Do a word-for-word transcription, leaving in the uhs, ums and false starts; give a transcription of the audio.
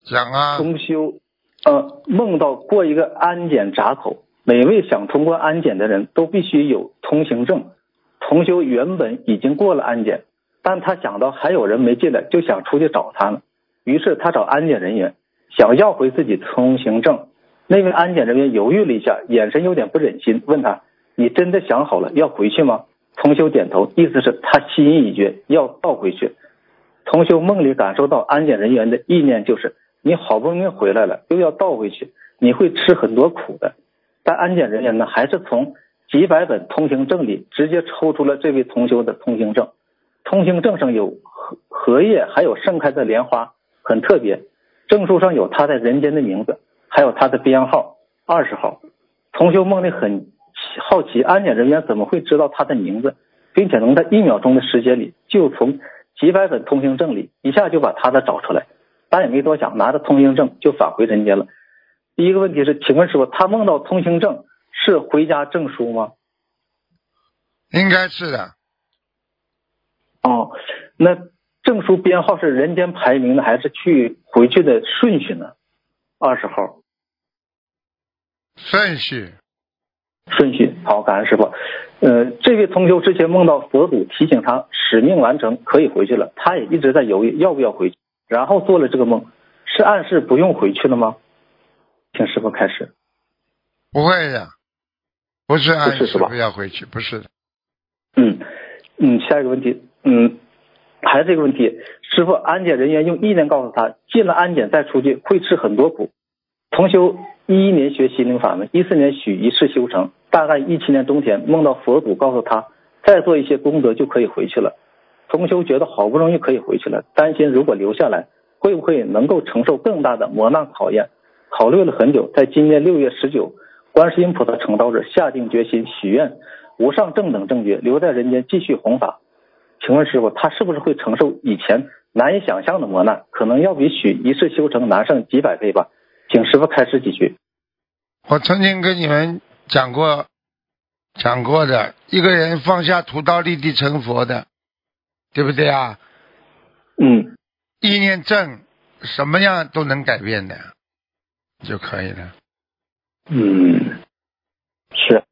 讲啊。 同修，呃，梦到过一个安检闸口，每位想通过安检的人都必须有通行证。同修原本已经过了安检，但他想到还有人没进来，就想出去找他了。于是他找安检人员，想要回自己通行证。那位安检人员犹豫了一下，眼神有点不忍心，问他：你真的想好了要回去吗？同修点头，意思是他心意已决，要倒回去。同修梦里感受到安检人员的意念就是：你好不容易回来了，又要倒回去，你会吃很多苦的。但安检人员呢，还是从几百本通行证里直接抽出了这位同修的通行证。通行证上有荷荷叶，还有盛开的莲花，很特别。证书上有他在人间的名字，还有他的编号二十号。同修梦里很好奇，安检人员怎么会知道他的名字，并且能在一秒钟的时间里就从几百本通行证里一下就把他的找出来。他也没多想，拿着通行证就返回人间了。第一个问题是，请问师傅，他梦到通行证是回家证书吗？ 应该是的。 哦，那证书编号是人间排名的还是去回去的顺序呢？二十号。 顺序。 顺序。好，感恩师傅。呃，这位同修之前梦到佛祖提醒他使命完成，可以回去了，他也一直在犹豫要不要回去，然后做了这个梦，是暗示不用回去了吗？请师傅开始。 不会的，不是暗示不是是吧？ 不要回去，不是的。 嗯嗯，下一个问题，嗯，还是这个问题，师傅，安检人员用意念告诉他，进了安检再出去会吃很多苦。同修一一年学心灵法门，一四年许一世修成，大概一七年冬天梦到佛祖告诉他，再做一些功德就可以回去了。同修觉得好不容易可以回去了，担心如果留下来，会不会能够承受更大的磨难考验？考虑了很久，在今年六月十九，观世音菩萨成道日，下定决心许愿无上正等正觉，留在人间继续弘法。请问师傅，他是不是会承受以前难以想象的磨难？可能要比许一世修成难上几百倍吧。请师傅开示几句。 我曾经跟你们讲过讲过的，一个人放下屠刀立地成佛的，对不对啊？ 嗯， 意念正，什么样都能改变的就可以了。 嗯，是。